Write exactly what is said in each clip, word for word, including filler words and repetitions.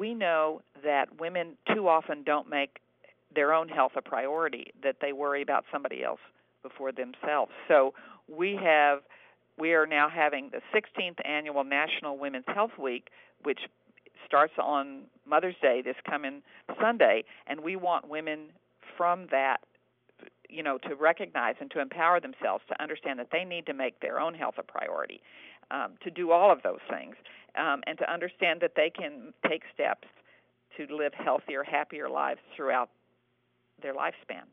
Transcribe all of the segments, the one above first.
we know that women too often don't make their own health a priority, that they worry about somebody else before themselves. So we have we are now having the sixteenth annual National Women's Health Week, which starts on Mother's Day this coming Sunday, and we want women from that, you know, to recognize and to empower themselves to understand that they need to make their own health a priority, um, to do all of those things, um, and to understand that they can take steps to live healthier, happier lives throughout their lifespan.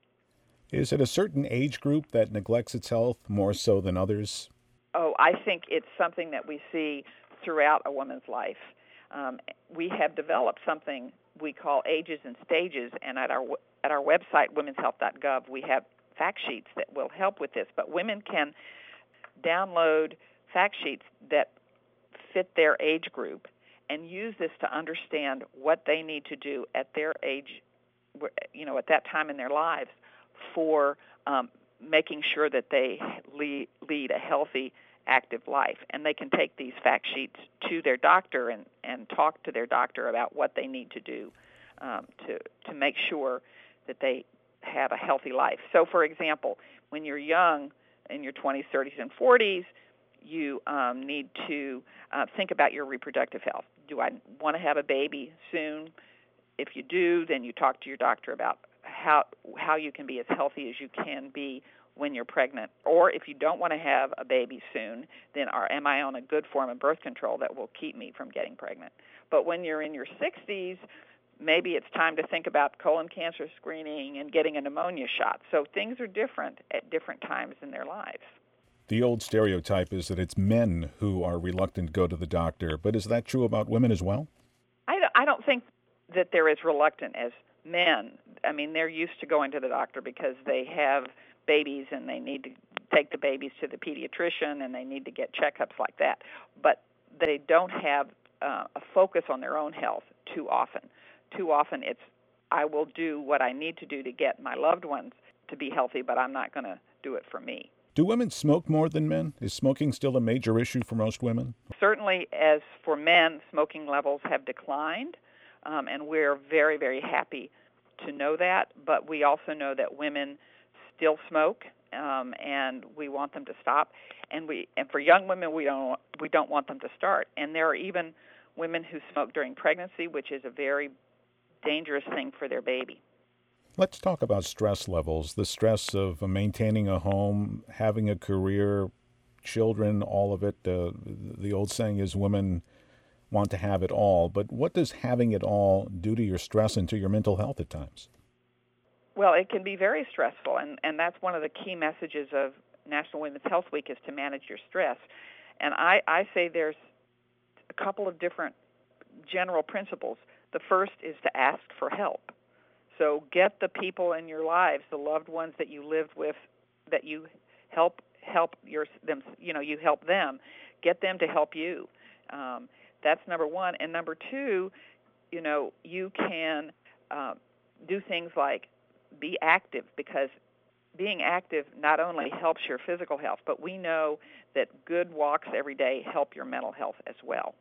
Is it a certain age group that neglects its health more so than others? Oh, I think it's something that we see throughout a woman's life. Um, we have developed something we call ages and stages, and at our at our website, womens health dot gov, we have fact sheets that will help with this. But women can download fact sheets that fit their age group and use this to understand what they need to do at their age, you know, at that time in their lives for um, making sure that they lead, lead a healthy, active life. And they can take these fact sheets to their doctor and, and talk to their doctor about what they need to do um, to to make sure that they have a healthy life. So, for example, when you're young, in your twenties, thirties, and forties, you um, need to uh, think about your reproductive health. Do I want to have a baby soon? If you do, then you talk to your doctor about how how you can be as healthy as you can be when you're pregnant. Or if you don't want to have a baby soon, then are, am I on a good form of birth control that will keep me from getting pregnant? But when you're in your sixties, maybe it's time to think about colon cancer screening and getting a pneumonia shot. So things are different at different times in their lives. The old stereotype is that it's men who are reluctant to go to the doctor, but is that true about women as well? I don't, I don't think that they're as reluctant as men. I mean, they're used to going to the doctor because they have babies and they need to take the babies to the pediatrician and they need to get checkups like that. But they don't have uh, a focus on their own health too often. Too often it's, I will do what I need to do to get my loved ones to be healthy, but I'm not going to do it for me. Do women smoke more than men? Is smoking still a major issue for most women? Certainly, as for men, smoking levels have declined, um, and we're very, very happy to know that. But we also know that women still smoke, um, and we want them to stop. And we, and for young women, we don't we don't want them to start. And there are even women who smoke during pregnancy, which is a very dangerous thing for their baby. Let's talk about stress levels, the stress of maintaining a home, having a career, children, all of it. Uh, the old saying is women want to have it all. But what does having it all do to your stress and to your mental health at times? Well, it can be very stressful, and, and that's one of the key messages of National Women's Health Week is to manage your stress. And I, I say there's a couple of different general principles. The first is to ask for help. So get the people in your lives, the loved ones that you lived with, that you help help your them. You know, you help them. Get them to help you. Um, that's number one. And number two, you know, you can uh, do things like be active, because being active not only helps your physical health, but we know that good walks every day help your mental health as well.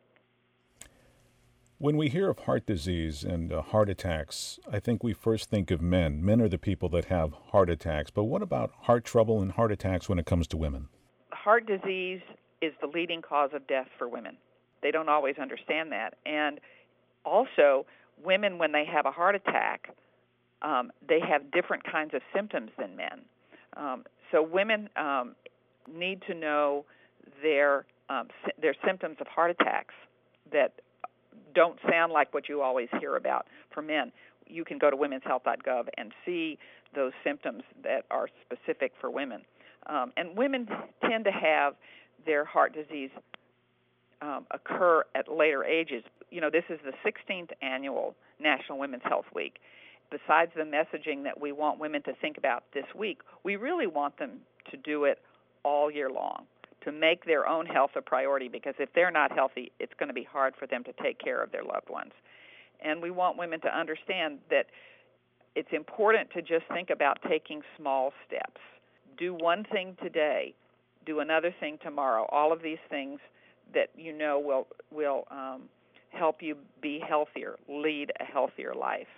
When we hear of heart disease and uh, heart attacks, I think we first think of men. Men are the people that have heart attacks. But what about heart trouble and heart attacks when it comes to women? Heart disease is the leading cause of death for women. They don't always understand that. And also, women, when they have a heart attack, um, they have different kinds of symptoms than men. Um, so women um, need to know their um, their symptoms of heart attacks that don't sound like what you always hear about for men. You can go to womens health dot gov and see those symptoms that are specific for women. Um, and women tend to have their heart disease um, occur at later ages. You know, this is the sixteenth annual National Women's Health Week. Besides the messaging that we want women to think about this week, we really want them to do it all year long, to make their own health a priority, because if they're not healthy, it's going to be hard for them to take care of their loved ones. And we want women to understand that it's important to just think about taking small steps. Do one thing today, do another thing tomorrow. All of these things that you know will will um, help you be healthier, lead a healthier life.